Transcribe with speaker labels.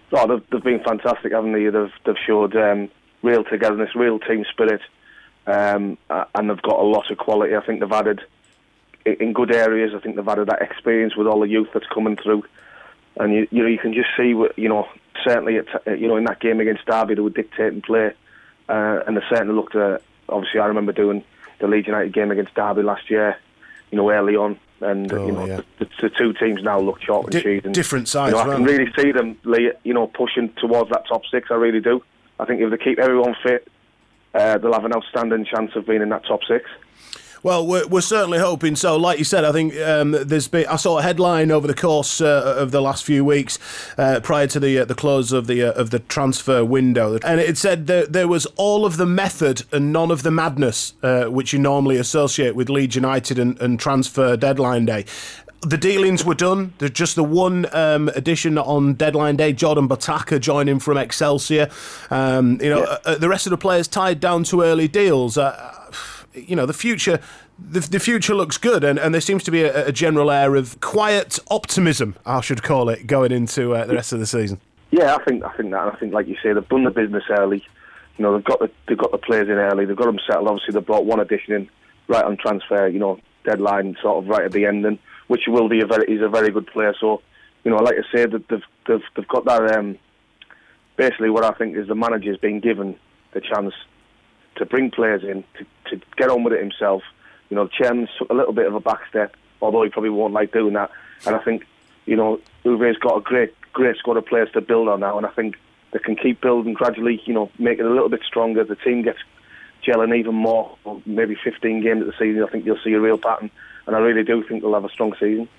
Speaker 1: Oh, they've been fantastic, haven't they? They've showed real togetherness, real team spirit, and they've got a lot of quality. I think they've added, in good areas, I think they've added that experience with all the youth that's coming through. And you can just see, certainly in that game against Derby, they were dictating play, and they certainly looked. Obviously, I remember doing the Leeds United game against Derby last year, early on, and the two teams now look chalk and cheese. And,
Speaker 2: different sides.
Speaker 1: I can really see them, pushing towards that top six. I really do. I think if they keep everyone fit, they'll have an outstanding chance of being in that top six.
Speaker 2: Well, we're certainly hoping so. Like you said, I think I saw a headline over the course of the last few weeks prior to the close of the transfer window, and it said that there was all of the method and none of the madness which you normally associate with Leeds United and transfer deadline day. The dealings were done. There's just the one addition on deadline day, Jordan Botaka joining from Excelsior. The rest of the players tied down to early deals. The future looks good, and there seems to be a general air of quiet optimism, I should call it, going into the rest of the season.
Speaker 1: Yeah, I think that, and I think, like you say, they've done the business early. They've got the players in early. They've got them settled. Obviously, they brought one addition in right on transfer. Deadline sort of right at the end, and which will be he's a very good player. So, like I say, they've got that. Basically, what I think is the manager's been given the chance to bring players in, to get on with it himself. The chairman's took a little bit of a back step, although he probably won't like doing that. And I think, Uwe's got a great squad of players to build on now, and I think they can keep building gradually, make it a little bit stronger. The team gets gelling even more, maybe 15 games of the season. I think you'll see a real pattern, and I really do think they'll have a strong season.